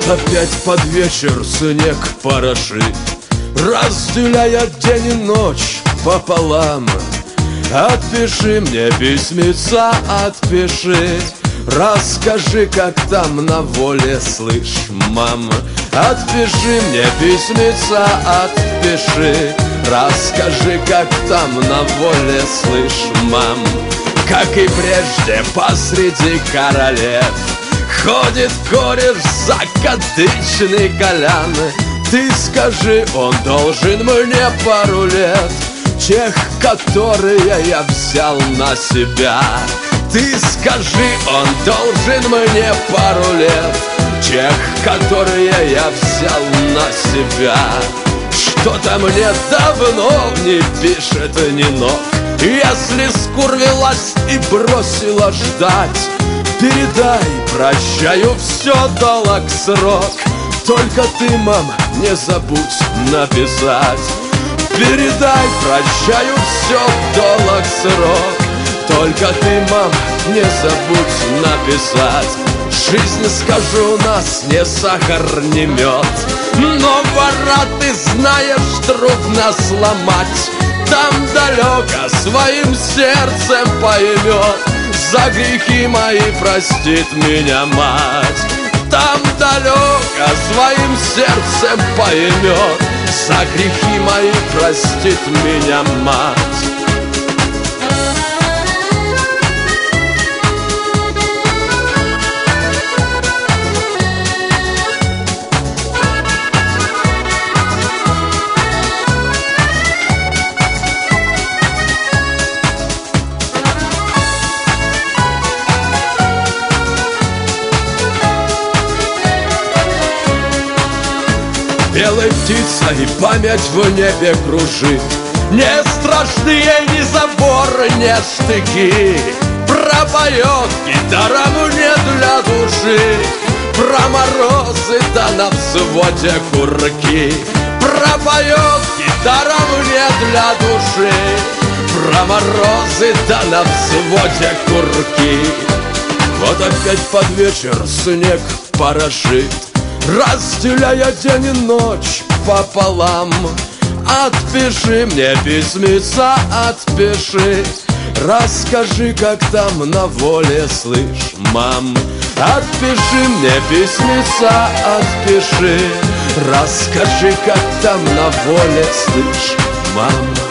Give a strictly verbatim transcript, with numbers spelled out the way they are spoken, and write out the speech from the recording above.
Вот опять под вечер снег порошит, разделяя день и ночь пополам. Отпиши мне письмеца, отпиши, расскажи, как там на воле, слышь, мам. Отпиши мне письмеца, отпиши, расскажи, как там на воле, слышь, мам. Как и прежде посреди королев ходит кореш закадычный Колян. Ты скажи, он должен мне пару лет, тех, которые я взял на себя. Ты скажи, он должен мне пару лет, тех, которые я взял на себя. Что-то мне давно не пишет Нинок, если скурвилась и бросила ждать. Передай, прощаю, все долг срок, только ты, мама, не забудь написать. Передай, прощаю, все долг срок, только ты, мама, не забудь написать. Жизнь, скажу, у нас не сахар, не мед, но вора, ты знаешь, трудно сломать. Там далеко своим сердцем поймет, за грехи мои простит меня мать. Там далеко своим сердцем поймет, за грехи мои простит меня мать. Белой птицей память в небе кружит, не страшные ни заборы, ни штыки. Пропоет гитара мне для души про морозы да на взводе курки. Пропоет гитара мне для души про морозы да на взводе курки. Вот опять под вечер снег порошит, разделяя день и ночь пополам. Отпиши мне письмеца, отпиши, расскажи, как там на воле, слышь, мам. Отпиши мне письмеца, отпиши, расскажи, как там на воле, слышь, мам.